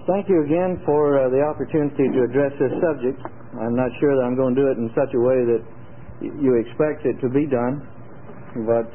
Thank you again for the opportunity to address this subject. I'm not sure that I'm going to do it in such a way that you expect it to be done, but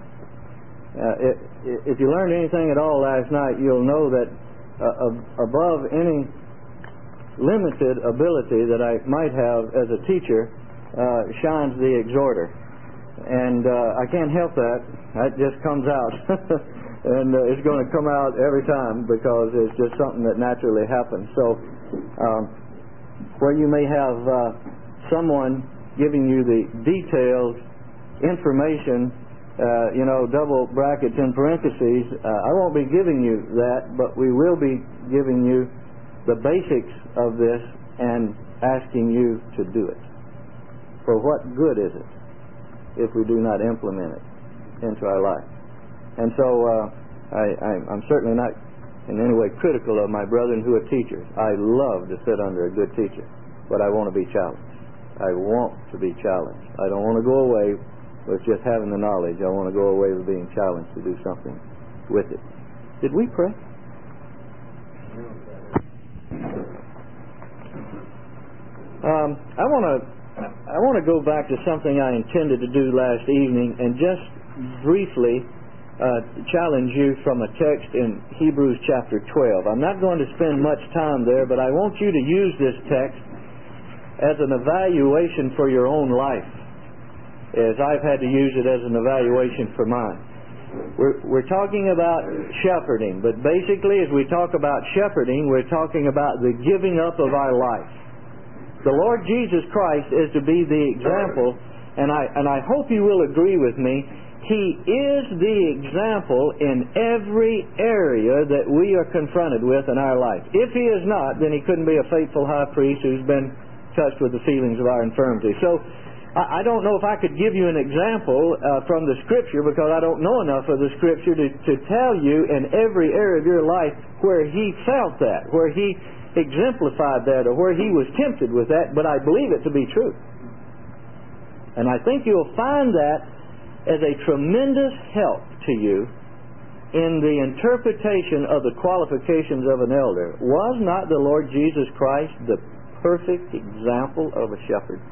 if you learned anything at all last night, you'll know that above any limited ability that I might have as a teacher shines the exhorter. And I can't help that. That just comes out. And it's going to come out every time because it's just something that naturally happens. So where you may have someone giving you the detailed information, double brackets and parentheses, I won't be giving you that, but we will be giving you the basics of this and asking you to do it. For what good is it if we do not implement it into our life? And so I'm certainly not in any way critical of my brethren who are teachers. I love to sit under a good teacher, but I want to be challenged. I want to be challenged. I don't want to go away with just having the knowledge. I want to go away with being challenged to do something with it. Did we pray? I want to go back to something I intended to do last evening and just briefly challenge you from a text in Hebrews chapter 12. I'm not going to spend much time there, but I want you to use this text as an evaluation for your own life, as I've had to use it as an evaluation for mine. We're talking about shepherding, but basically as we talk about shepherding, we're talking about the giving up of our life. The Lord Jesus Christ is to be the example, and I hope you will agree with me. He is the example in every area that we are confronted with in our life. If He is not, then He couldn't be a faithful high priest who's been touched with the feelings of our infirmity. So I don't know if I could give you an example from the Scripture, because I don't know enough of the Scripture to tell you in every area of your life where He felt that, where He exemplified that, or where He was tempted with that, but I believe it to be true. And I think you'll find that as a tremendous help to you in the interpretation of the qualifications of an elder. Was not the Lord Jesus Christ the perfect example of a shepherd?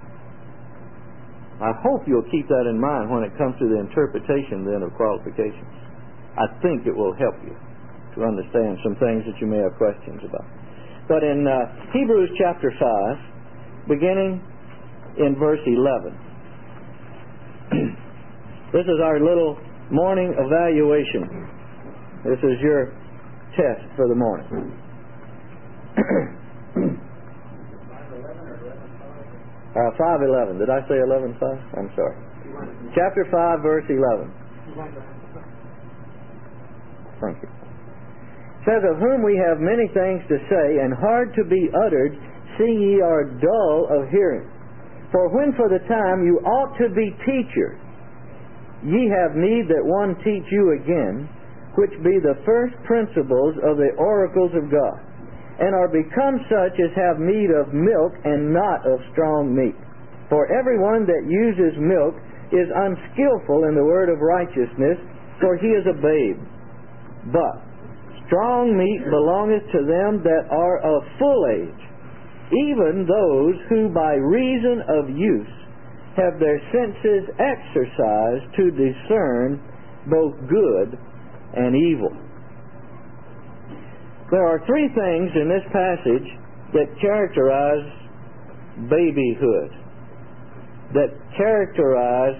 I hope you'll keep that in mind when it comes to the interpretation then of qualifications. I think it will help you to understand some things that you may have questions about. But in Hebrews chapter 5, beginning in verse 11, this is our little morning evaluation. This is your test for the morning. 5:11. Did I say 11:5? I'm sorry. Chapter 5, verse 11. Thank you. It says, "Of whom we have many things to say, and hard to be uttered, seeing ye are dull of hearing. For when for the time you ought to be teachers, ye have need that one teach you again, which be the first principles of the oracles of God, and are become such as have need of milk and not of strong meat. For everyone that uses milk is unskillful in the word of righteousness, for he is a babe. But strong meat belongeth to them that are of full age, even those who by reason of use have their senses exercised to discern both good and evil." There are three things in this passage that characterize babyhood, that characterize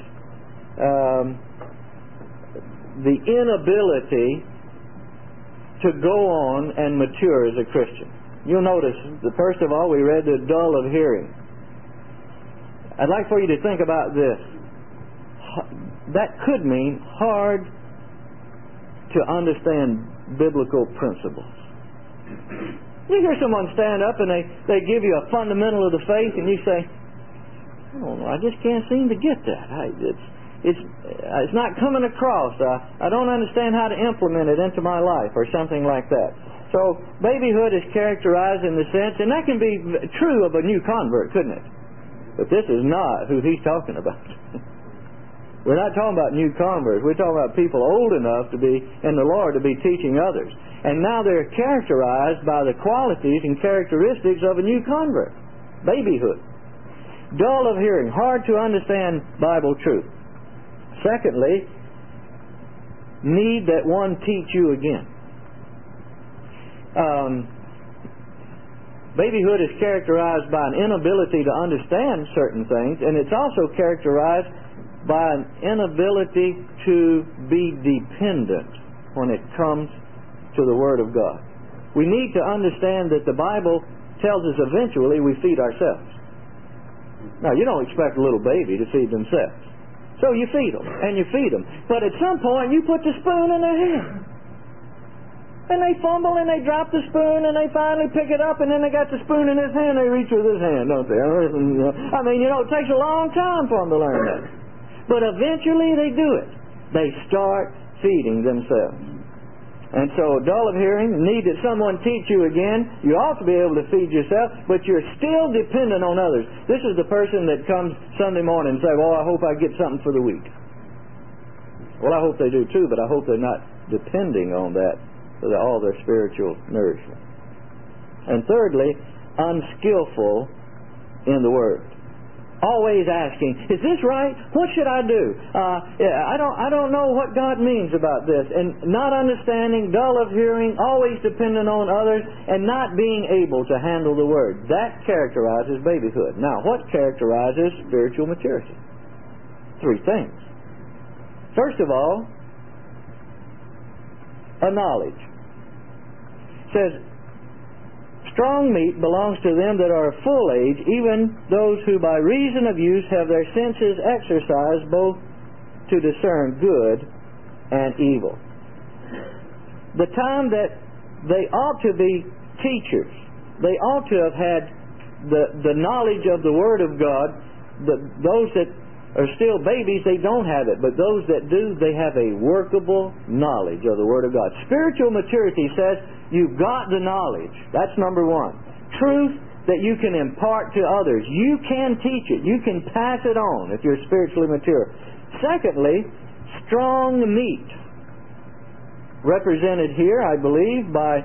the inability to go on and mature as a Christian. You'll notice that first of all we read the dull of hearing. I'd like for you to think about this. That could mean hard to understand biblical principles. You hear someone stand up and they give you a fundamental of the faith and you say, I don't know, I just can't seem to get that. It's not coming across. I don't understand how to implement it into my life, or something like that. So babyhood is characterized in the sense, and that can be true of a new convert, couldn't it? But this is not who he's talking about. We're not talking about new converts. We're talking about people old enough to be in the Lord to be teaching others. And now they're characterized by the qualities and characteristics of a new convert. Babyhood. Dull of hearing, hard to understand Bible truth. Secondly, need that one teach you again. Babyhood is characterized by an inability to understand certain things, and it's also characterized by an inability to be dependent when it comes to the Word of God. We need to understand that the Bible tells us eventually we feed ourselves. Now, you don't expect a little baby to feed themselves. So you feed them, and you feed them. But at some point, you put the spoon in their hand. And they fumble and they drop the spoon and they finally pick it up, and then they got the spoon in his hand, they reach with his hand, don't they? I mean, it takes a long time for them to learn that. But eventually they do it. They start feeding themselves. And so, dull of hearing, need that someone teach you again. You ought to be able to feed yourself, but you're still dependent on others. This is the person that comes Sunday morning and says, well, I hope I get something for the week. Well, I hope they do too, but I hope they're not depending on that for all their spiritual nourishment. And thirdly, unskillful in the Word. Always asking, is this right? What should I do? I don't know what God means about this. And not understanding, dull of hearing, always dependent on others, and not being able to handle the Word. That characterizes babyhood. Now, what characterizes spiritual maturity? Three things. First of all, a knowledge. It says, strong meat belongs to them that are of full age, even those who by reason of use have their senses exercised both to discern good and evil. The time that they ought to be teachers, they ought to have had the knowledge of the Word of God. Those that are still babies, they don't have it. But those that do, they have a workable knowledge of the Word of God. Spiritual maturity says you've got the knowledge. That's number one. Truth that you can impart to others. You can teach it. You can pass it on if you're spiritually mature. Secondly, strong meat. Represented here, I believe, by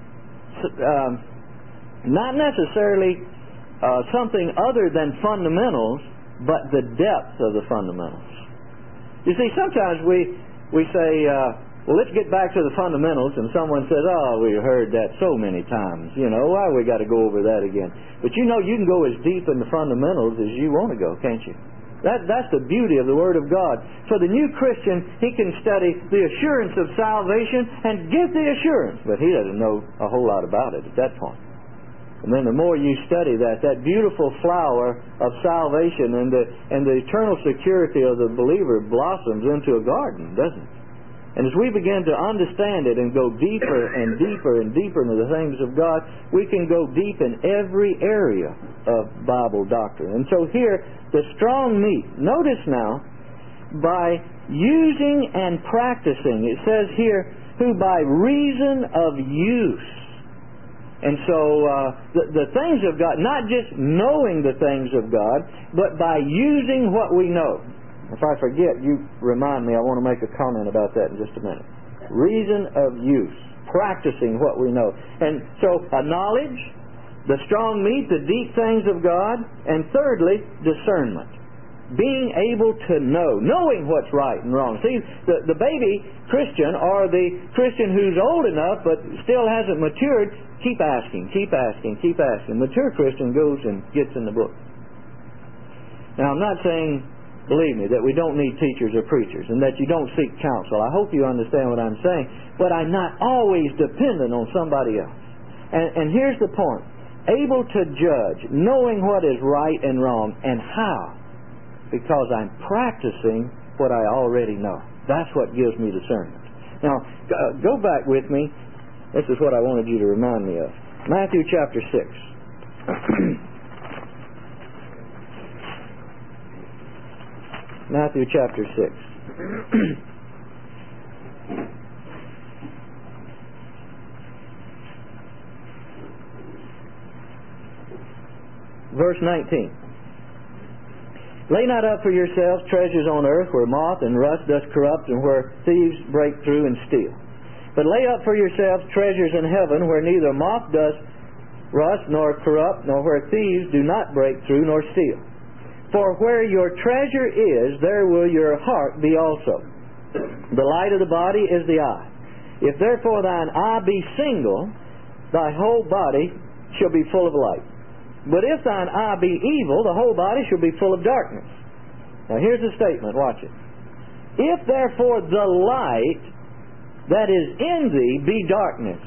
not necessarily something other than fundamentals, but the depth of the fundamentals. You see, sometimes we say, well, let's get back to the fundamentals, and someone says, oh, we heard that so many times. Why we got to go over that again? But you can go as deep in the fundamentals as you want to go, can't you? That's the beauty of the Word of God. For the new Christian, he can study the assurance of salvation and get the assurance, but he doesn't know a whole lot about it at that point. And then the more you study that beautiful flower of salvation and the eternal security of the believer blossoms into a garden, doesn't it? And as we begin to understand it and go deeper and deeper and deeper into the things of God, we can go deep in every area of Bible doctrine. And so here, the strong meat. Notice now, by using and practicing, it says here, who by reason of use. And so the things of God, not just knowing the things of God, but by using what we know. If I forget, you remind me. I want to make a comment about that in just a minute. Reason of use. Practicing what we know. And so knowledge, the strong meat, the deep things of God, and thirdly, discernment. Being able to know. Knowing what's right and wrong. See, the baby Christian or the Christian who's old enough but still hasn't matured, keep asking, keep asking, keep asking. Mature Christian goes and gets in the book. Now, I'm not saying, believe me, that we don't need teachers or preachers and that you don't seek counsel. I hope you understand what I'm saying. But I'm not always dependent on somebody else. And here's the point. Able to judge, knowing what is right and wrong, and how. Because I'm practicing what I already know. That's what gives me discernment. Now, go back with me. This is what I wanted you to remind me of. Matthew chapter 6. Matthew chapter 6. Verse 19. Lay not up for yourselves treasures on earth, where moth and rust doth corrupt, and where thieves break through and steal. But lay up for yourselves treasures in heaven, where neither moth doth rust, nor corrupt, nor where thieves do not break through, nor steal. For where your treasure is, there will your heart be also. The light of the body is the eye. If therefore thine eye be single, thy whole body shall be full of light. But if thine eye be evil, the whole body shall be full of darkness. Now here's the statement, watch it. If therefore the light that is in thee be darkness,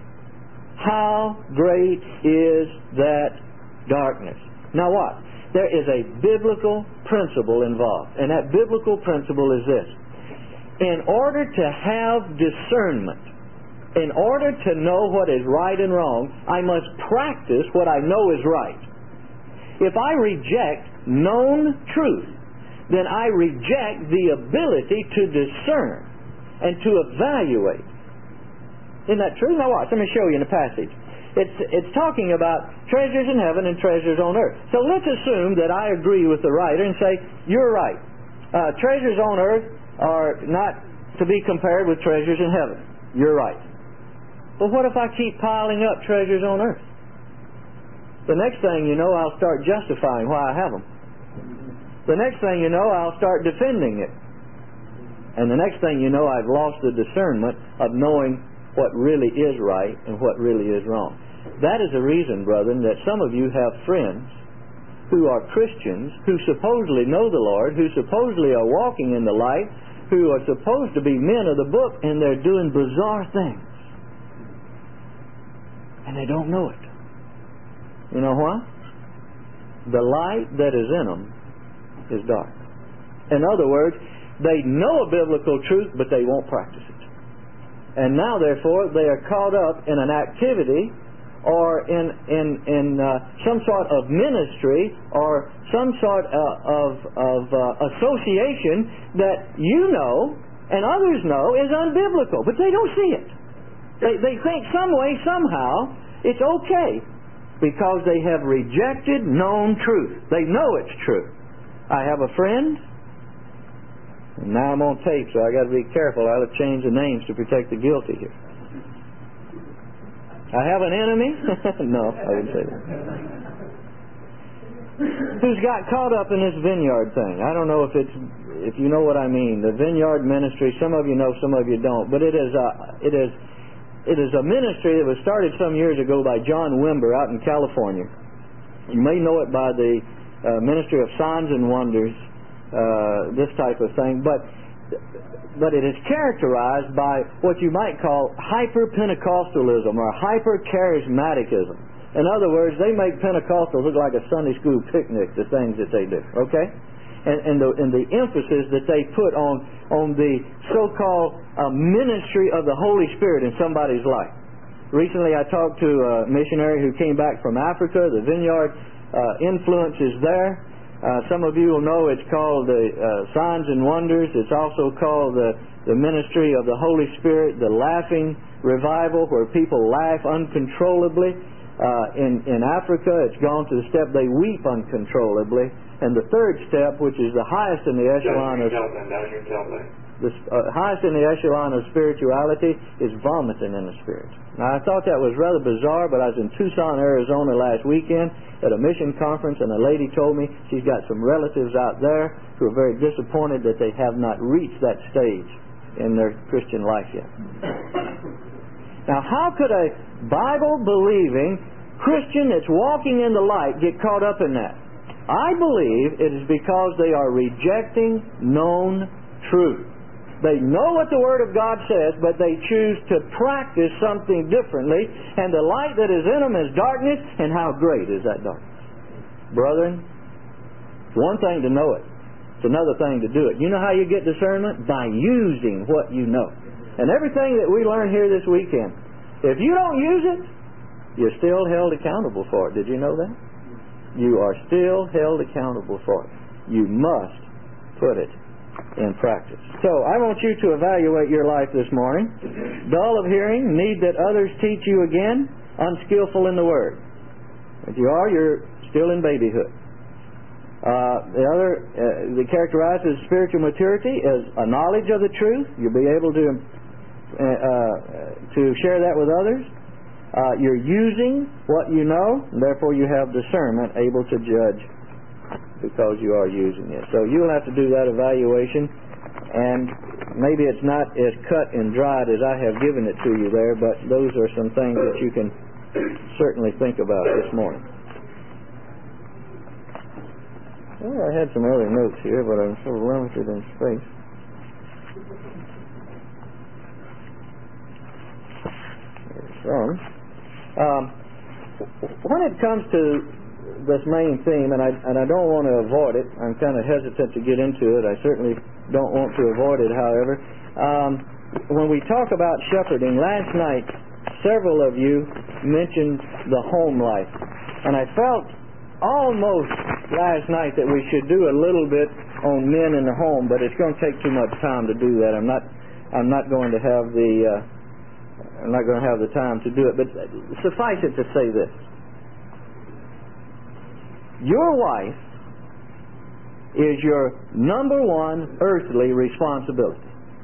how great is that darkness? Now what? There is a biblical principle involved, and that biblical principle is this. In order to have discernment, in order to know what is right and wrong, I must practice what I know is right. If I reject known truth, then I reject the ability to discern and to evaluate. Isn't that true? Now watch, let me show you in the passage. It's talking about treasures in heaven and treasures on earth. So let's assume that I agree with the writer and say, you're right. Treasures on earth are not to be compared with treasures in heaven. You're right. But what if I keep piling up treasures on earth? The next thing you know, I'll start justifying why I have them. The next thing you know, I'll start defending it. And the next thing you know, I've lost the discernment of knowing what really is right and what really is wrong. That is the reason, brethren, that some of you have friends who are Christians, who supposedly know the Lord, who supposedly are walking in the light, who are supposed to be men of the book, and they're doing bizarre things. And they don't know it. You know why? The light that is in them is dark. In other words, they know a biblical truth, but they won't practice it. And now, therefore, they are caught up in an activity or in some sort of ministry or some sort of association that you know and others know is unbiblical, but they don't see it. They think some way, somehow, it's okay because they have rejected known truth. They know it's true. I have a friend. And now I'm on tape, so I got to be careful. I have to change the names to protect the guilty here. I have an enemy. No, I wouldn't say that. Who's got caught up in this vineyard thing? I don't know if you know what I mean. The vineyard ministry. Some of you know, some of you don't. But it is a ministry that was started some years ago by John Wimber out in California. You may know it by the Ministry of Signs and Wonders. This type of thing, but it is characterized by what you might call hyper-Pentecostalism or hyper-charismaticism. In other words, they make Pentecostals look like a Sunday school picnic, the things that they do, okay? And the emphasis that they put on the so-called ministry of the Holy Spirit in somebody's life. Recently I talked to a missionary who came back from Africa. The vineyard influence is there. Some of you will know it's called the Signs and Wonders. It's also called the Ministry of the Holy Spirit, the Laughing Revival, where people laugh uncontrollably. In Africa, it's gone to the step they weep uncontrollably. And the third step, which is the highest in the echelon of highest in the echelon of spirituality, is vomiting in the spirit. Now, I thought that was rather bizarre, but I was in Tucson, Arizona last weekend at a mission conference, and a lady told me she's got some relatives out there who are very disappointed that they have not reached that stage in their Christian life yet. Now, how could a Bible-believing Christian that's walking in the light get caught up in that? I believe it is because they are rejecting known truth. They know what the Word of God says, but they choose to practice something differently, and the light that is in them is darkness, and how great is that darkness? Brethren, it's one thing to know it. It's another thing to do it. You know how you get discernment? By using what you know. And everything that we learn here this weekend, if you don't use it, you're still held accountable for it. Did you know that? You are still held accountable for it. You must put it in practice. So, I want you to evaluate your life this morning. Dull of hearing, need that others teach you again, unskillful in the Word. If you are, you're still in babyhood. The characterizes spiritual maturity as a knowledge of the truth. You'll be able to to share that with others. You're using what you know, and therefore you have discernment, able to judge because you are using it. So you'll have to do that evaluation, and maybe it's not as cut and dried as I have given it to you there, but those are some things that you can certainly think about this morning. Well, I had some other notes here, but I'm so limited in space. There's some. When it comes to this main theme, and I don't want to avoid it, I'm kind of hesitant to get into it. I certainly don't want to avoid it, however. When we talk about shepherding, last night several of you mentioned the home life, and I felt almost last night that we should do a little bit on men in the home, but it's going to take too much time to do that. I'm not going to have the time to do it, but suffice it to say this: your wife is your number one earthly responsibility.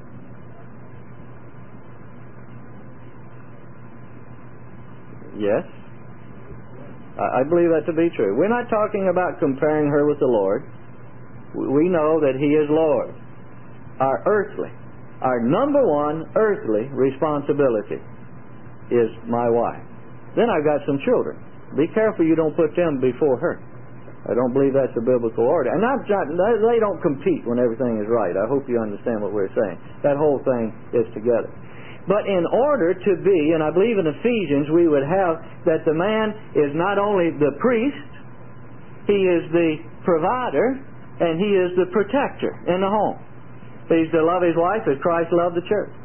Yes? I believe that to be true. We're not talking about comparing her with the Lord. We know that He is Lord. Our number one earthly responsibility is my wife. Then I've got some children. Be careful you don't put them before her. I don't believe that's the biblical order. And they don't compete when everything is right. I hope you understand what we're saying. That whole thing is together. But in order to be, and I believe in Ephesians we would have that the man is not only the priest, he is the provider, and he is the protector in the home. He's to love his wife as Christ loved the church.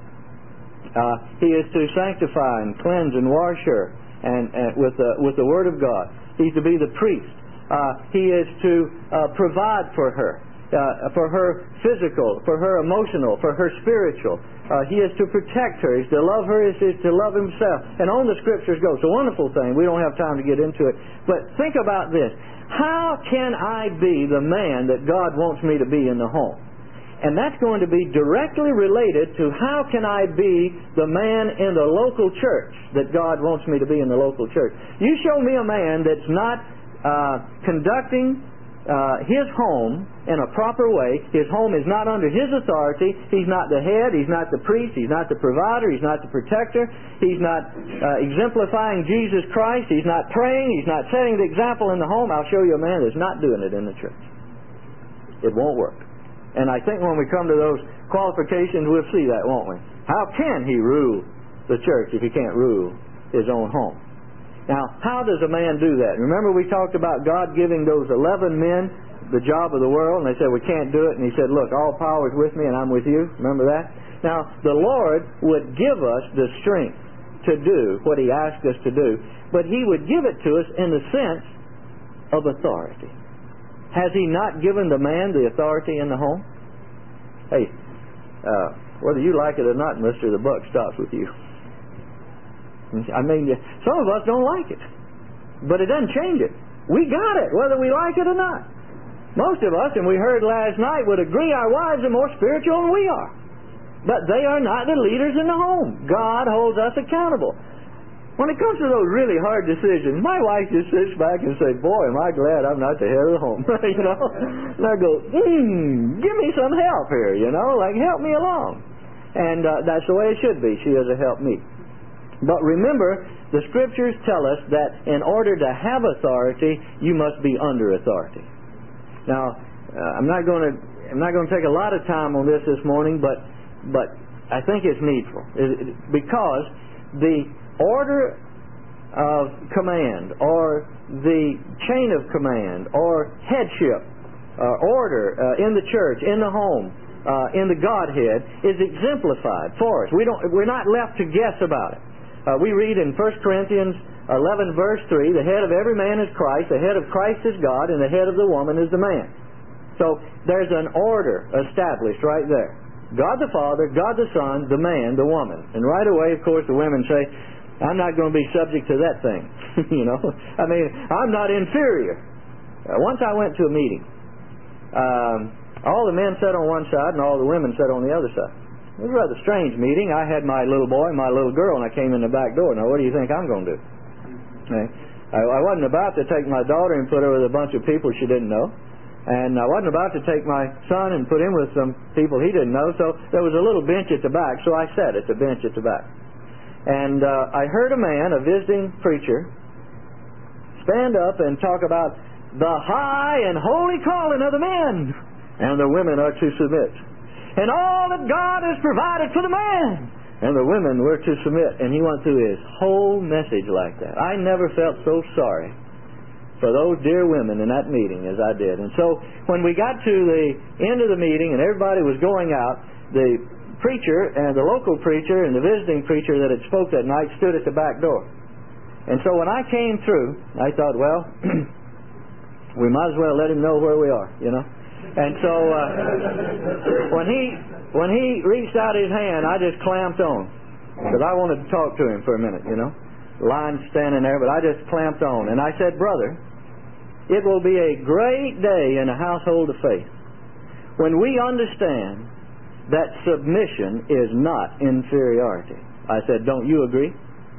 He is to sanctify and cleanse and wash her and with the Word of God. He's to be the priest. He is to provide for her physical, for her emotional, for her spiritual. He is to protect her. He's to love her. He is to love himself. And on the Scriptures go. It's a wonderful thing. We don't have time to get into it. But think about this. How can I be the man that God wants me to be in the home? And that's going to be directly related to how can I be the man in the local church that God wants me to be in the local church. You show me a man that's not conducting his home in a proper way. His home is not under his authority. He's not the head. He's not the priest. He's not the provider. He's not the protector. He's not exemplifying Jesus Christ. He's not praying. He's not setting the example in the home. I'll show you a man that's not doing it in the church. It won't work. And I think when we come to those qualifications, we'll see that, won't we? How can he rule the church if he can't rule his own home? Now, how does a man do that? Remember we talked about God giving those 11 men the job of the world, and they said, we can't do it. And He said, look, all power is with me, and I'm with you. Remember that? Now, the Lord would give us the strength to do what He asked us to do, but He would give it to us in the sense of authority. Has He not given the man the authority in the home? Hey, whether you like it or not, mister, the buck stops with you. I mean, some of us don't like it, but it doesn't change it. We got it, whether we like it or not. Most of us, and we heard last night, would agree our wives are more spiritual than we are. But they are not the leaders in the home. God holds us accountable. When it comes to those really hard decisions, my wife just sits back and says, boy, am I glad I'm not the head of the home. You know? And I go, give me some help here, you know, like help me along. And that's the way it should be. She is a help me. But remember, the Scriptures tell us that in order to have authority, you must be under authority. Now, I'm not going to take a lot of time on this morning, but I think it's needful because the order of command, or the chain of command, or headship, order in the church, in the home, in the Godhead, is exemplified for us. We're not left to guess about it. We read in 1 Corinthians 11 verse 3, the head of every man is Christ, the head of Christ is God, and the head of the woman is the man. So there's an order established right there. God the Father, God the Son, the man, the woman. And right away, of course, the women say, I'm not going to be subject to that thing. You know, I mean, I'm not inferior. Once I went to a meeting. All the men sat on one side and all the women sat on the other side. It was a rather strange meeting. I had my little boy and my little girl, and I came in the back door. Now, what do you think I'm going to do? I wasn't about to take my daughter and put her with a bunch of people she didn't know. And I wasn't about to take my son and put him with some people he didn't know. So there was a little bench at the back, so I sat at the bench at the back. And I heard a man, a visiting preacher, stand up and talk about the high and holy calling of the men, and the women are to submit. And all that God has provided for the man, and the women were to submit. And he went through his whole message like that. I never felt so sorry for those dear women in that meeting as I did. And so when we got to the end of the meeting and everybody was going out, the preacher and the local preacher and the visiting preacher that had spoke that night stood at the back door. And so when I came through, I thought, well, we might as well let him know where we are, you know. And so when he reached out his hand, I just clamped on, because I wanted to talk to him for a minute, you know. The line's standing there, but I just clamped on. And I said, brother, it will be a great day in a household of faith when we understand that submission is not inferiority. I said, don't you agree?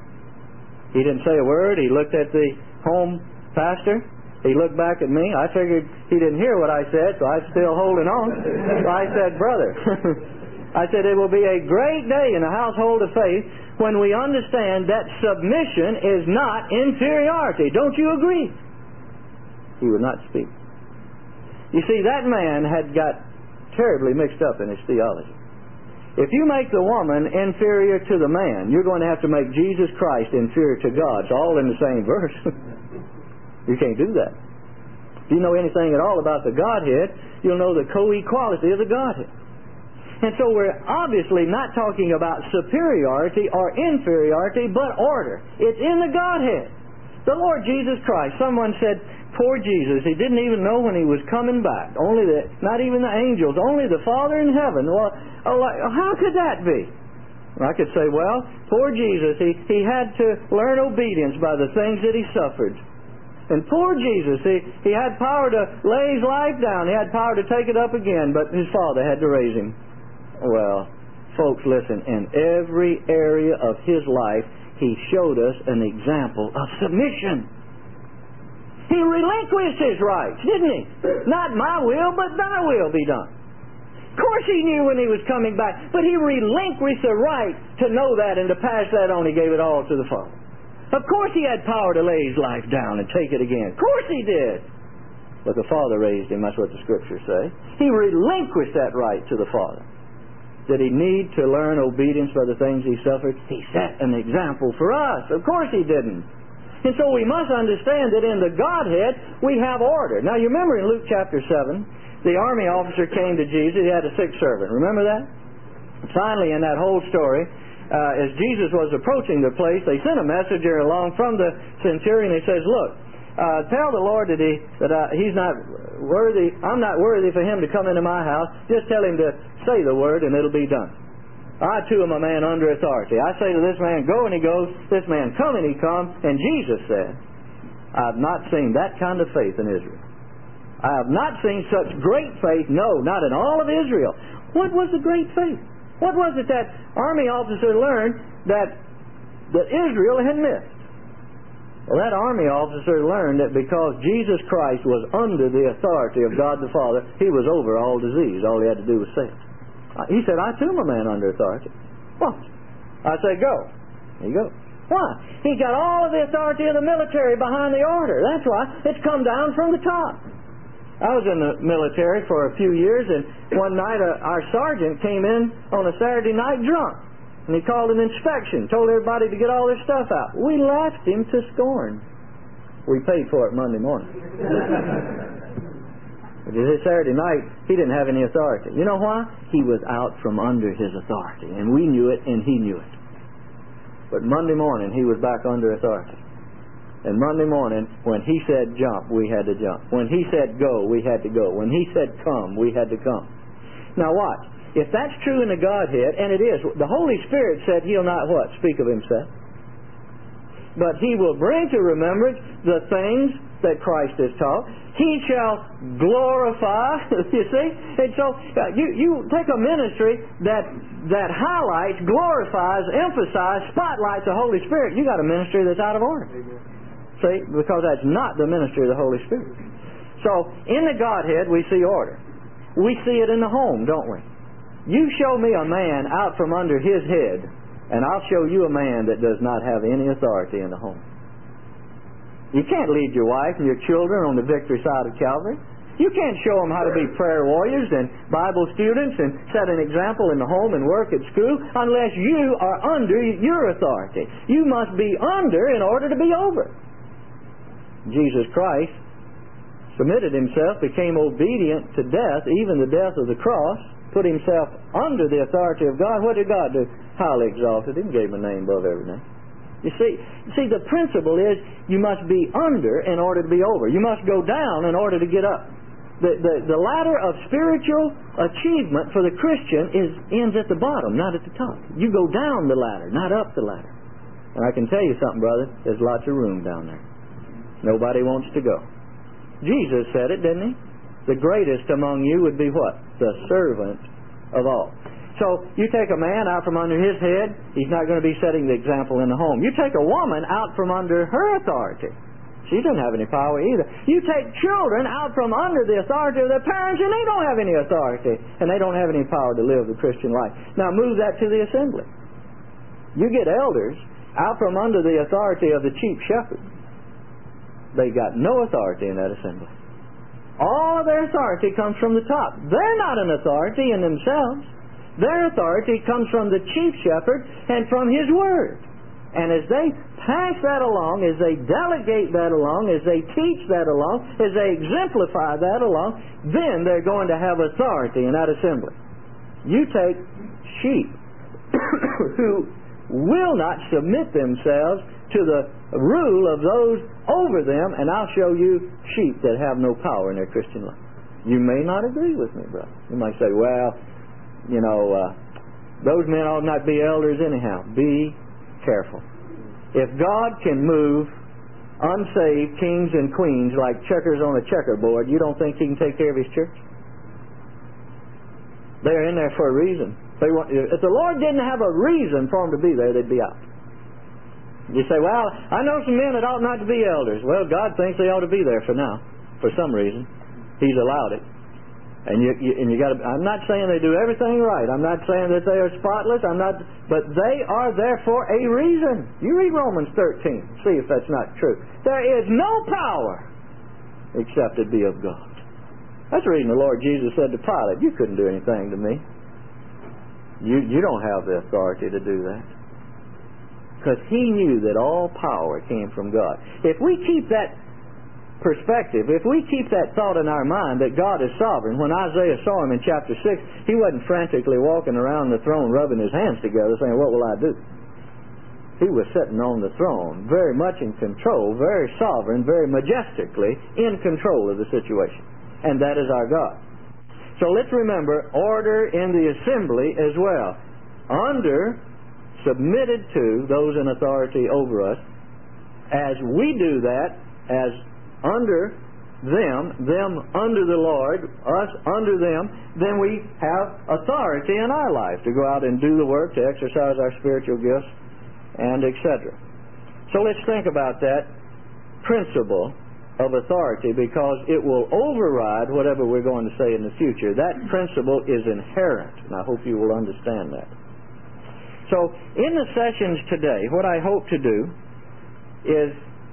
He didn't say a word. He looked at the home pastor. He looked back at me. I figured he didn't hear what I said, so I was still holding on. So I said, brother, I said, it will be a great day in a household of faith when we understand that submission is not inferiority. Don't you agree? He would not speak. You see, that man had got terribly mixed up in his theology. If you make the woman inferior to the man, you're going to have to make Jesus Christ inferior to God. It's all in the same verse. You can't do that. If you know anything at all about the Godhead, you'll know the co-equality of the Godhead. And so we're obviously not talking about superiority or inferiority, but order. It's in the Godhead. The Lord Jesus Christ, someone said, poor Jesus, he didn't even know when he was coming back. Not even the angels, only the Father in heaven. Well, how could that be? I could say, well, poor Jesus, he had to learn obedience by the things that he suffered. And poor Jesus, he had power to lay his life down. He had power to take it up again, but his Father had to raise him. Well, folks, listen, in every area of his life, he showed us an example of submission. He relinquished his rights, didn't he? Not my will, but thy will be done. Of course he knew when he was coming back, but he relinquished the right to know that and to pass that on. He gave it all to the Father. Of course he had power to lay his life down and take it again. Of course he did. But the Father raised him. That's what the Scriptures say. He relinquished that right to the Father. Did he need to learn obedience by the things he suffered? He set an example for us. Of course he didn't. And so we must understand that in the Godhead we have order. Now you remember in Luke chapter 7, the army officer came to Jesus. He had a sick servant. Remember that? Finally, in that whole story, as Jesus was approaching the place, they sent a messenger along from the centurion. He says, look, tell the Lord that he's not worthy. I'm not worthy for him to come into my house. Just tell him to say the word and it'll be done. I too am a man under authority. I say to this man, go, and he goes. This man, come, and he comes. And Jesus said, I have not seen that kind of faith in Israel. I have not seen such great faith, no, not in all of Israel. What was the great faith? What was it that army officer learned that Israel had missed? Well, that army officer learned that because Jesus Christ was under the authority of God the Father, he was over all disease. All he had to do was say it. He said, I too am a man under authority. What? I say, go. There you go. Why? He got all of the authority of the military behind the order. That's why. It's come down from the top. I was in the military for a few years, and one night our sergeant came in on a Saturday night drunk. And he called an inspection, told everybody to get all their stuff out. We laughed him to scorn. We paid for it Monday morning. But this Saturday night, he didn't have any authority. You know why? He was out from under his authority. And we knew it, and he knew it. But Monday morning, he was back under authority. And Monday morning, when he said jump, we had to jump. When he said go, we had to go. When he said come, we had to come. Now watch. If that's true in the Godhead, and it is, the Holy Spirit said he'll not what? Speak of himself. But he will bring to remembrance the things that Christ has taught. He shall glorify, you see? And so you take a ministry that highlights, glorifies, emphasizes, spotlights the Holy Spirit. You got a ministry that's out of order. See? Because that's not the ministry of the Holy Spirit. So, in the Godhead, we see order. We see it in the home, don't we? You show me a man out from under his head, and I'll show you a man that does not have any authority in the home. You can't lead your wife and your children on the victory side of Calvary. You can't show them how to be prayer warriors and Bible students and set an example in the home and work at school unless you are under your authority. You must be under in order to be over. Jesus Christ submitted himself, became obedient to death, even the death of the cross, put himself under the authority of God. What did God do? Highly exalted him, gave him a name above every name. You see, the principle is you must be under in order to be over. You must go down in order to get up. The ladder of spiritual achievement for the Christian ends at the bottom, not at the top. You go down the ladder, not up the ladder. And I can tell you something, brother, there's lots of room down there. Nobody wants to go. Jesus said it, didn't he? The greatest among you would be what? The servant of all. So, you take a man out from under his head, he's not going to be setting the example in the home. You take a woman out from under her authority. She doesn't have any power either. You take children out from under the authority of their parents, and they don't have any authority. And they don't have any power to live the Christian life. Now, move that to the assembly. You get elders out from under the authority of the chief shepherd. They got no authority in that assembly. All their authority comes from the top. They're not an authority in themselves. Their authority comes from the chief shepherd and from his word. And as they pass that along, as they delegate that along, as they teach that along, as they exemplify that along, then they're going to have authority in that assembly. You take sheep who will not submit themselves to the rule of those over them, and I'll show you sheep that have no power in their Christian life. You may not agree with me, brother. You might say, well, those men ought not be elders anyhow. Be careful. If God can move unsaved kings and queens like checkers on a checkerboard, you don't think he can take care of his church? They're in there for a reason. If the Lord didn't have a reason for them to be there, they'd be out. You say, well, I know some men that ought not to be elders. Well, God thinks they ought to be there for now, for some reason. He's allowed it. And you got to. I'm not saying they do everything right. I'm not saying that they are spotless. But they are there for a reason. You read Romans 13. See if that's not true. There is no power except it be of God. That's the reason the Lord Jesus said to Pilate, you couldn't do anything to me. You don't have the authority to do that. Because he knew that all power came from God. If we keep that perspective, if we keep that thought in our mind that God is sovereign, when Isaiah saw him in chapter 6, he wasn't frantically walking around the throne rubbing his hands together saying, what will I do? He was sitting on the throne, very much in control, very sovereign, very majestically in control of the situation. And that is our God. So let's remember order in the assembly as well. Submitted to those in authority over us. As we do that, as under them under the Lord, us under them, then we have authority in our life to go out and do the work, to exercise our spiritual gifts, and etc. So let's think about that principle of authority, because it will override whatever we're going to say in the future. That principle is inherent, and I hope you will understand that. So, in the sessions today, what I hope to do is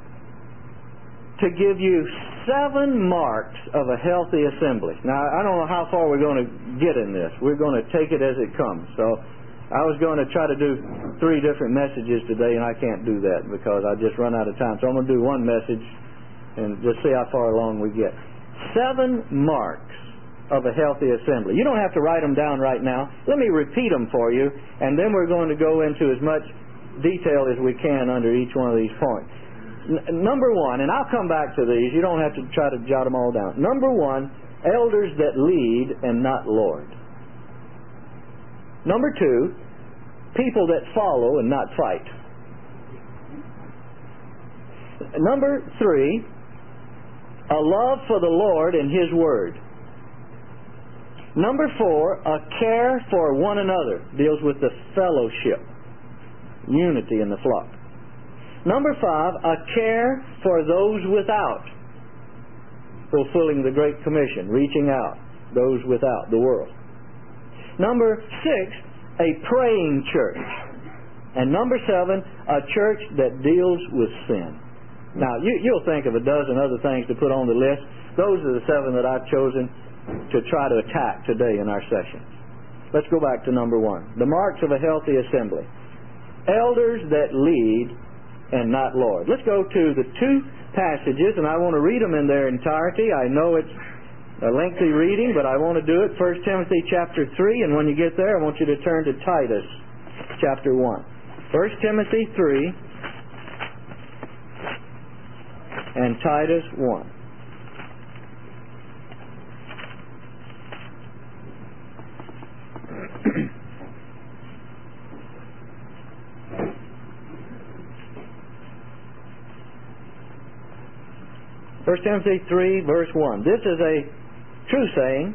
to give you 7 marks of a healthy assembly. Now, I don't know how far we're going to get in this. We're going to take it as it comes. So, I was going to try to do 3 different messages today, and I can't do that because I just run out of time. So, I'm going to do one message and just see how far along we get. 7 marks of a healthy assembly. You don't have to write them down right now. Let me repeat them for you, and then we're going to go into as much detail as we can under each one of these points. Number 1, and I'll come back to these. You don't have to try to jot them all down. Number 1, elders that lead and not lord. Number 2, people that follow and not fight. Number 3, a love for the Lord and His Word. Number 4, a care for one another. Deals with the fellowship, unity in the flock. Number 5, a care for those without. Fulfilling the Great Commission, reaching out, those without the world. Number 6, a praying church. And number 7, a church that deals with sin. Now, you'll think of a dozen other things to put on the list. Those are the 7 that I've chosen to try to attack today in our session. Let's go back to number 1. The marks of a healthy assembly. Elders that lead and not lord. Let's go to the 2 passages, and I want to read them in their entirety. I know it's a lengthy reading, but I want to do it. 1 Timothy chapter 3, and when you get there, I want you to turn to Titus chapter 1. 1 Timothy 3 and Titus 1. First Timothy 3, verse 1. This is a true saying.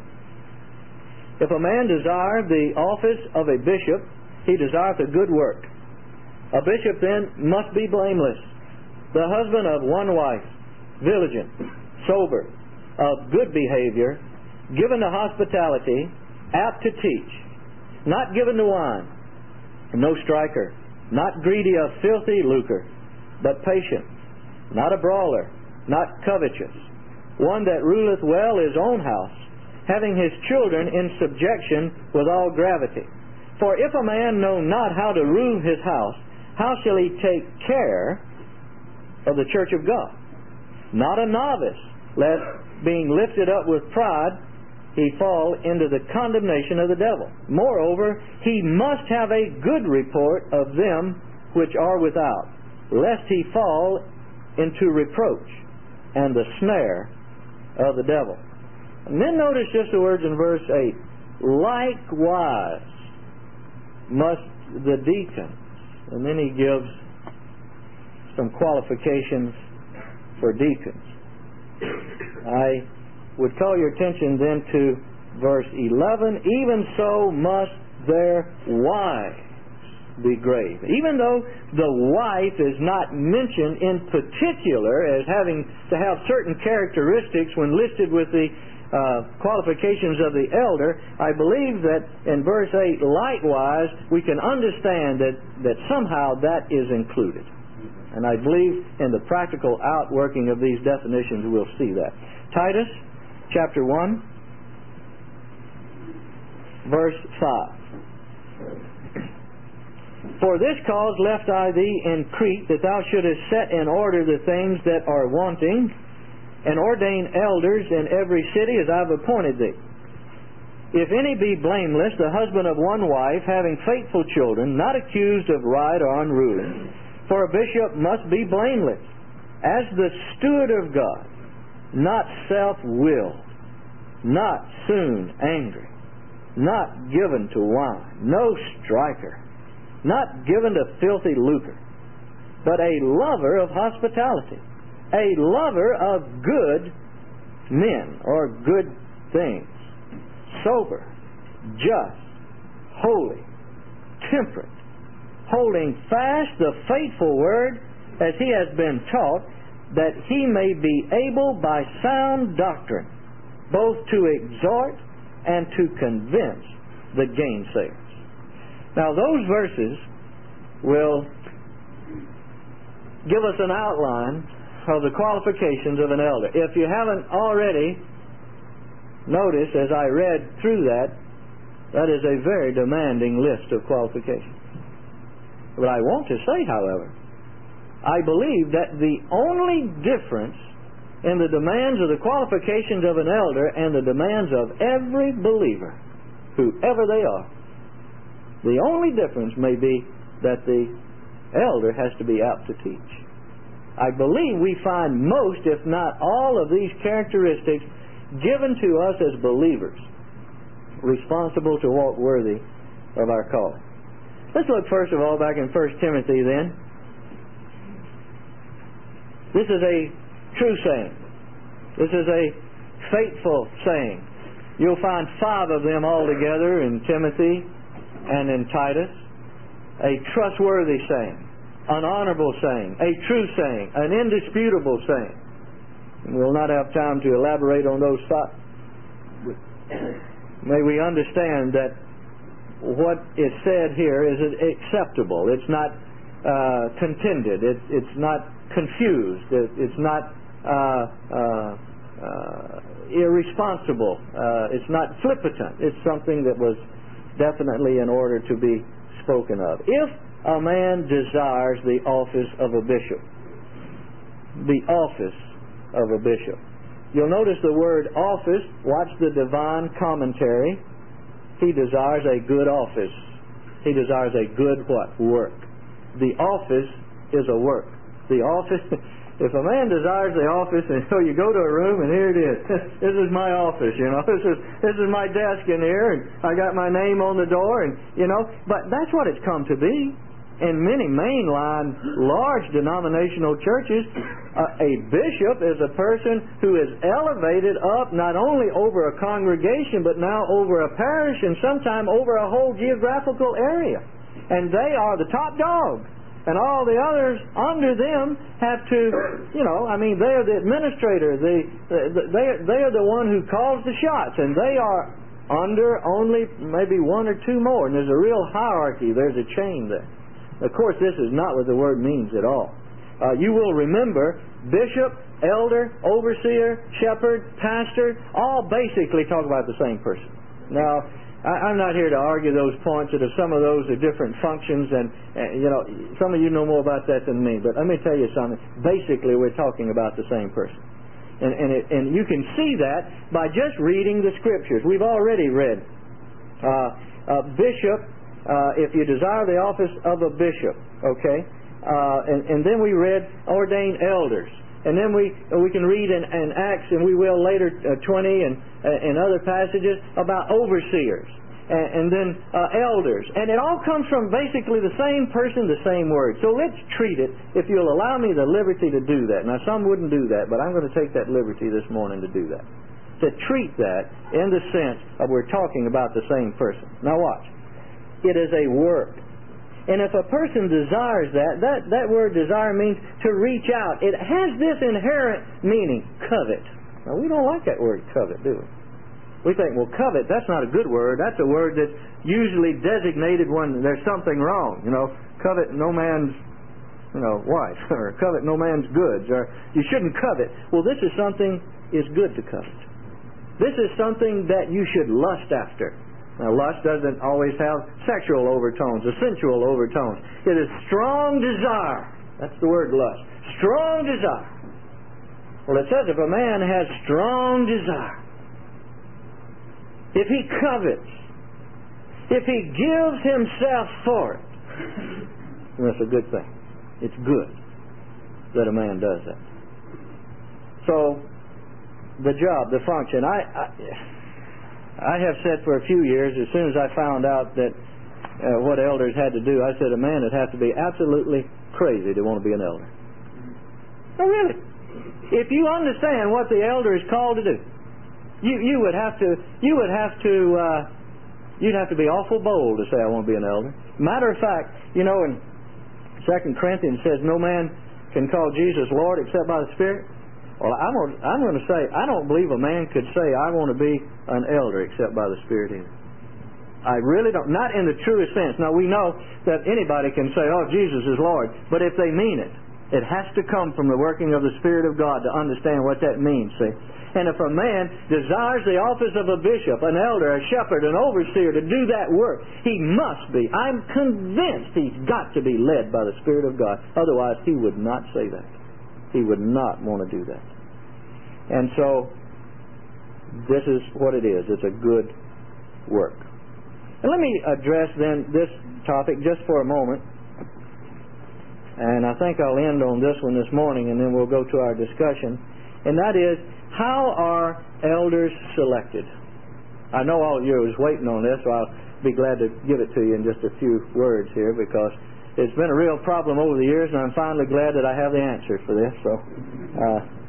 If a man desire the office of a bishop, he desireth a good work. A bishop then must be blameless, the husband of one wife, vigilant, sober, of good behavior, given to hospitality, apt to teach, not given to wine, no striker, not greedy of filthy lucre, but patient, not a brawler, not covetous, one that ruleth well his own house, having his children in subjection with all gravity. For if a man know not how to rule his house, how shall he take care of the church of God? Not a novice, lest being lifted up with pride, he fall into the condemnation of the devil. Moreover, he must have a good report of them which are without, lest he fall into reproach and the snare of the devil. And then notice just the words in verse 8. Likewise must the deacons. And then he gives some qualifications for deacons. I would call your attention then to verse 11. Even so must their wives be grave. Even though the wife is not mentioned in particular as having to have certain characteristics when listed with the qualifications of the elder, I believe that in verse 8, likewise, we can understand that somehow that is included. And I believe in the practical outworking of these definitions we'll see that. Titus chapter 1, verse 5. For this cause left I thee in Crete, that thou shouldest set in order the things that are wanting, and ordain elders in every city as I have appointed thee. If any be blameless, the husband of one wife, having faithful children, not accused of right or unruly. For a bishop must be blameless, as the steward of God, not self-willed, not soon angry, not given to wine, no striker, not given to filthy lucre, but a lover of hospitality, a lover of good men or good things, sober, just, holy, temperate, holding fast the faithful word as he has been taught, that he may be able by sound doctrine both to exhort and to convince the gainsayers. Now those verses will give us an outline of the qualifications of an elder. If you haven't already noticed as I read through that, that is a very demanding list of qualifications. But I want to say, however, I believe that the only difference in the demands of the qualifications of an elder and the demands of every believer, whoever they are, the only difference may be that the elder has to be apt to teach. I believe we find most, if not all, of these characteristics given to us as believers, responsible to walk worthy of our calling. Let's look first of all back in 1 Timothy then. This is a true saying. This is a faithful saying. You'll find 5 of them altogether in Timothy and in Titus. A trustworthy saying, an honorable saying, a true saying, an indisputable saying. And we'll not have time to elaborate on those 5. May we understand that what is said here is acceptable. It's not contended. It's not confused. It's not irresponsible. It's not flippant. It's something that was definitely in order to be spoken of. If a man desires the office of a bishop, the office of a bishop. You'll notice the word office. Watch the Divine Commentary. He desires a good office. He desires a good what? Work. The office is a work. The office, if a man desires the office, and so you go to a room and here it is. This is my office, you know. This is my desk in here, and I got my name on the door, and you know. But that's what it's come to be. In many mainline, large denominational churches, a bishop is a person who is elevated up not only over a congregation, but now over a parish and sometime over a whole geographical area. And they are the top dog. And all the others under them have to, you know, I mean, they are the administrator. They are the one who calls the shots. And they are under only maybe 1 or 2 more. And there's a real hierarchy. There's a chain there. Of course, this is not what the word means at all. You will remember bishop, elder, overseer, shepherd, pastor, all basically talk about the same person. Now, I'm not here to argue those points, that if some of those are different functions, and you know, some of you know more about that than me, but let me tell you something. Basically, we're talking about the same person. And you can see that by just reading the Scriptures. We've already read bishop, if you desire the office of a bishop, okay? And then we read ordained elders. And then we can read in Acts, and we will later, 20 and other passages about overseers. And then elders. And it all comes from basically the same person, the same word. So let's treat it, if you'll allow me the liberty to do that. Now, some wouldn't do that, but I'm going to take that liberty this morning to do that. To treat that in the sense of we're talking about the same person. Now watch. It is a work. And if a person desires that word desire means to reach out. It has this inherent meaning, covet. Now, we don't like that word covet, do we? We think, well, covet, that's not a good word. That's a word that's usually designated when there's something wrong. You know, covet no man's, wife, or covet no man's goods, or you shouldn't covet. Well, this is something is good to covet. This is something that you should lust after. Now, lust doesn't always have sexual overtones or sensual overtones. It is strong desire. That's the word lust. Strong desire. Well, it says if a man has strong desire, if he covets, if he gives himself for it, that's a good thing. It's good that a man does that. So, the job, the function, I have said for a few years, as soon as I found out that what elders had to do, I said a man would have to be absolutely crazy to want to be an elder. Oh, really? If you understand what the elder is called to do, you'd have to be awful bold to say I want to be an elder. Matter of fact, in 2 Corinthians says no man can call Jesus Lord except by the Spirit. Well, I'm going to say, I don't believe a man could say, I want to be an elder except by the Spirit either. I really don't. Not in the truest sense. Now, we know that anybody can say, oh, Jesus is Lord. But if they mean it, it has to come from the working of the Spirit of God to understand what that means, see. And if a man desires the office of a bishop, an elder, a shepherd, an overseer to do that work, he must be. I'm convinced he's got to be led by the Spirit of God. Otherwise, he would not say that. He would not want to do that. And so, this is what it is. It's a good work. And let me address then this topic just for a moment. And I think I'll end on this one this morning, and then we'll go to our discussion. And that is, how are elders selected? I know all of you was waiting on this, so I'll be glad to give it to you in just a few words here, because it's been a real problem over the years, and I'm finally glad that I have the answer for this. So,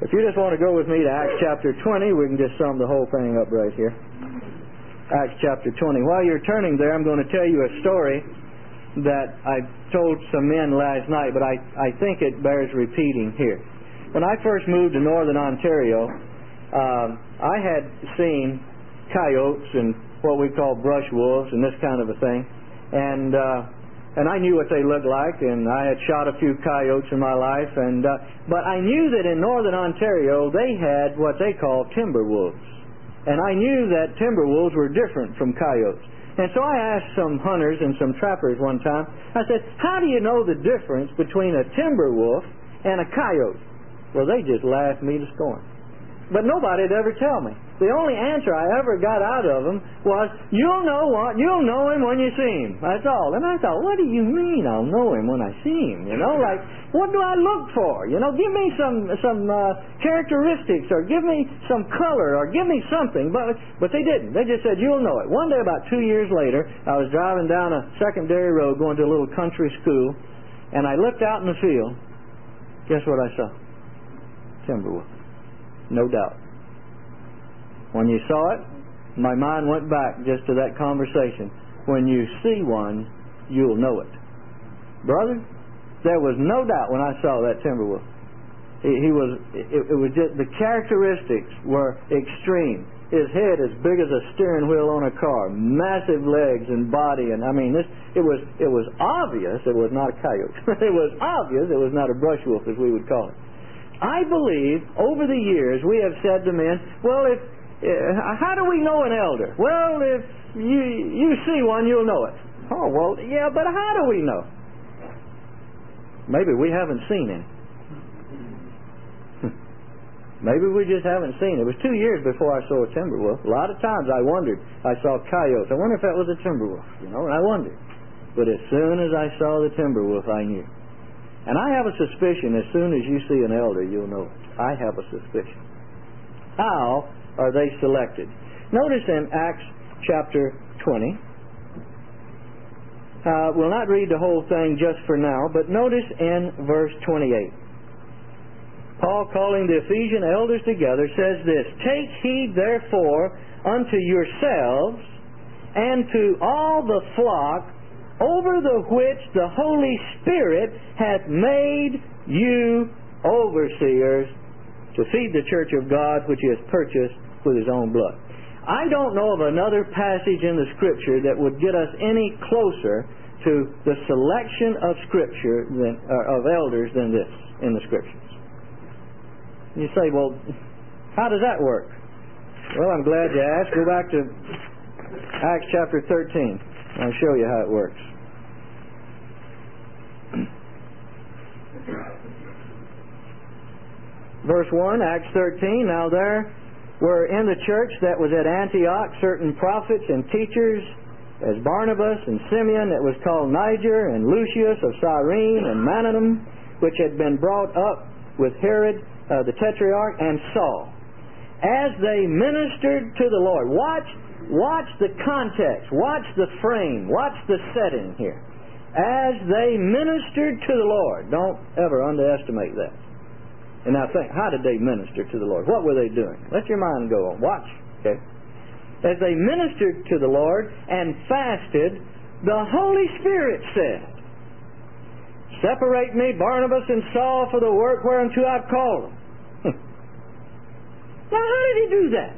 If you just want to go with me to Acts chapter 20, we can just sum the whole thing up right here. Acts chapter 20. While you're turning there, I'm going to tell you a story that I told some men last night, but I think it bears repeating here. When I first moved to northern Ontario, I had seen coyotes and what we call brush wolves and this kind of a thing. And I knew what they looked like, and I had shot a few coyotes in my life. But I knew that in northern Ontario they had what they call timber wolves. And I knew that timber wolves were different from coyotes. And so I asked some hunters and some trappers one time, I said, how do you know the difference between a timber wolf and a coyote? Well, they just laughed me to scorn. But nobody would ever tell me. The only answer I ever got out of them was, you'll know him when you see him. That's all. And I thought, what do you mean I'll know him when I see him? You know, like, what do I look for? You know, give me some characteristics, or give me some color, or give me something. But they didn't. They just said, you'll know it. One day, about 2 years later, I was driving down a secondary road going to a little country school, and I looked out in the field. Guess what I saw? Timber wolf. No doubt. When you saw it, my mind went back just to that conversation. When you see one, you'll know it. Brother, there was no doubt when I saw that timber wolf. It was just, the characteristics were extreme. His head as big as a steering wheel on a car, massive legs and body, and I mean, it was obvious it was not a coyote. It was obvious it was not a brush wolf, as we would call it. I believe over the years we have said to men, well, how do we know an elder? Well, if you see one, you'll know it. Oh, well, yeah, but how do we know? Maybe we haven't seen any. Maybe we just haven't seen it. It was 2 years before I saw a timber wolf. A lot of times I wondered. I saw coyotes. I wonder if that was a timber wolf, you know, and I wondered. But as soon as I saw the timber wolf, I knew. And I have a suspicion as soon as you see an elder, you'll know it. I have a suspicion. How are they selected? Notice in Acts chapter 20. We'll not read the whole thing just for now, but notice in verse 28. Paul, calling the Ephesian elders together, says this, take heed therefore unto yourselves and to all the flock over the which the Holy Spirit hath made you overseers, to feed the church of God which He has purchased with His own blood. I don't know of another passage in the Scripture that would get us any closer to the selection of Scripture of elders than this in the Scriptures. You say, well, how does that work? Well, I'm glad you asked. Go back to Acts chapter 13. I'll show you how it works. Verse 1, Acts 13. Now there were in the church that was at Antioch certain prophets and teachers, as Barnabas and Simeon that was called Niger, and Lucius of Cyrene, and Manaen, which had been brought up with Herod the Tetrarch, and Saul. As they ministered to the Lord. Watch the context. Watch the frame. Watch the setting here. As they ministered to the Lord. Don't ever underestimate that. And now think, how did they minister to the Lord? What were they doing? Let your mind go on. Watch. Okay. As they ministered to the Lord and fasted, the Holy Spirit said, separate me, Barnabas and Saul, for the work whereunto I've called them. Now, how did He do that?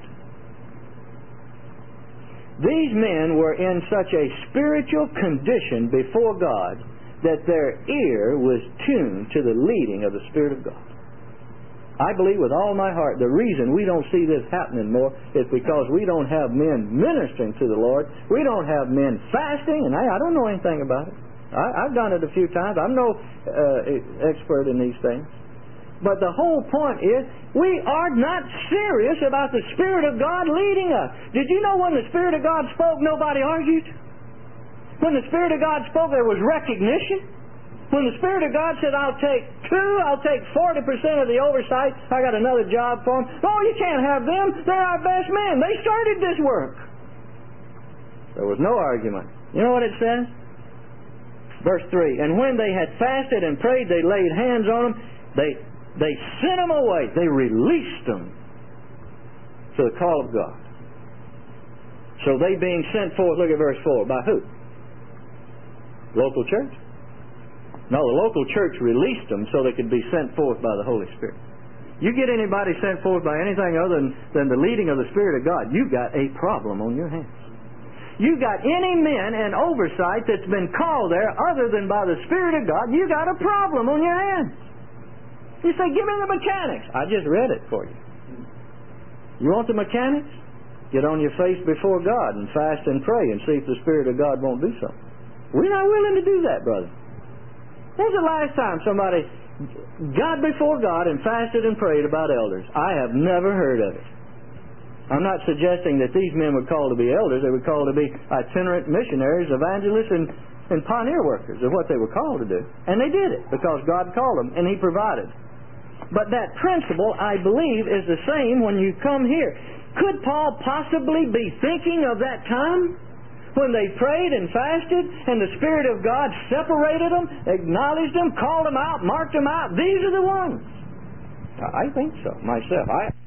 These men were in such a spiritual condition before God that their ear was tuned to the leading of the Spirit of God. I believe with all my heart the reason we don't see this happening more is because we don't have men ministering to the Lord. We don't have men fasting, and I don't know anything about it. I've done it a few times. I'm no expert in these things. But the whole point is, we are not serious about the Spirit of God leading us. Did you know when the Spirit of God spoke, nobody argued? When the Spirit of God spoke, there was recognition. When the Spirit of God said, I'll take 40% of the oversight, I got another job for them. Oh, you can't have them. They're our best men. They started this work. There was no argument. You know what it says? Verse 3, and when they had fasted and prayed, they laid hands on them. They sent them away. They released them to the call of God. So they being sent forth, look at verse 4, by who? Local church? No, the local church released them so they could be sent forth by the Holy Spirit. You get anybody sent forth by anything other than the leading of the Spirit of God, you've got a problem on your hands. You got any men and oversight that's been called there other than by the Spirit of God, you got a problem on your hands. You say, give me the mechanics. I just read it for you. You want the mechanics? Get on your face before God and fast and pray and see if the Spirit of God won't do something. We're not willing to do that, brother. When's the last time somebody got before God and fasted and prayed about elders? I have never heard of it. I'm not suggesting that these men were called to be elders. They were called to be itinerant missionaries, evangelists, and pioneer workers of what they were called to do. And they did it because God called them and He provided. But that principle, I believe, is the same when you come here. Could Paul possibly be thinking of that time when they prayed and fasted and the Spirit of God separated them, acknowledged them, called them out, marked them out? These are the ones. I think so myself.